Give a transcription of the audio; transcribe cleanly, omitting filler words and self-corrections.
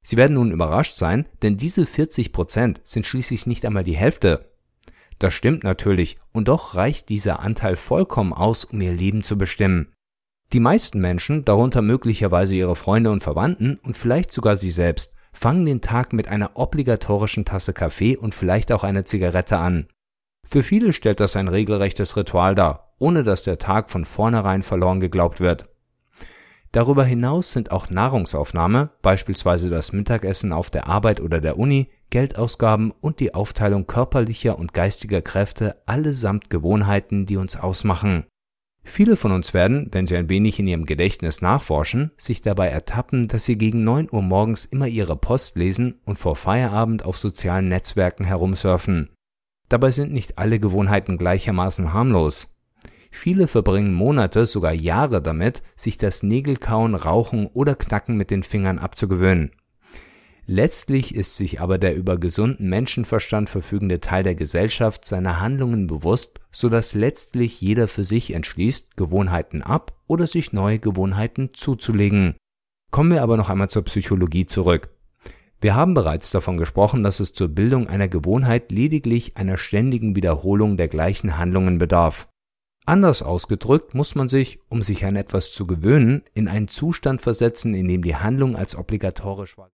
Sie werden nun überrascht sein, denn diese 40% sind schließlich nicht einmal die Hälfte. Das stimmt natürlich, und doch reicht dieser Anteil vollkommen aus, um ihr Leben zu bestimmen. Die meisten Menschen, darunter möglicherweise ihre Freunde und Verwandten und vielleicht sogar sie selbst, fangen den Tag mit einer obligatorischen Tasse Kaffee und vielleicht auch einer Zigarette an. Für viele stellt das ein regelrechtes Ritual dar, ohne dass der Tag von vornherein verloren geglaubt wird. Darüber hinaus sind auch Nahrungsaufnahme, beispielsweise das Mittagessen auf der Arbeit oder der Uni, Geldausgaben und die Aufteilung körperlicher und geistiger Kräfte allesamt Gewohnheiten, die uns ausmachen. Viele von uns werden, wenn sie ein wenig in ihrem Gedächtnis nachforschen, sich dabei ertappen, dass sie gegen 9 Uhr morgens immer ihre Post lesen und vor Feierabend auf sozialen Netzwerken herumsurfen. Dabei sind nicht alle Gewohnheiten gleichermaßen harmlos. Viele verbringen Monate, sogar Jahre damit, sich das Nägelkauen, Rauchen oder Knacken mit den Fingern abzugewöhnen. Letztlich ist sich aber der über gesunden Menschenverstand verfügende Teil der Gesellschaft seiner Handlungen bewusst, sodass letztlich jeder für sich entschließt, Gewohnheiten ab oder sich neue Gewohnheiten zuzulegen. Kommen wir aber noch einmal zur Psychologie zurück. Wir haben bereits davon gesprochen, dass es zur Bildung einer Gewohnheit lediglich einer ständigen Wiederholung der gleichen Handlungen bedarf. Anders ausgedrückt muss man sich, um sich an etwas zu gewöhnen, in einen Zustand versetzen, in dem die Handlung als obligatorisch war.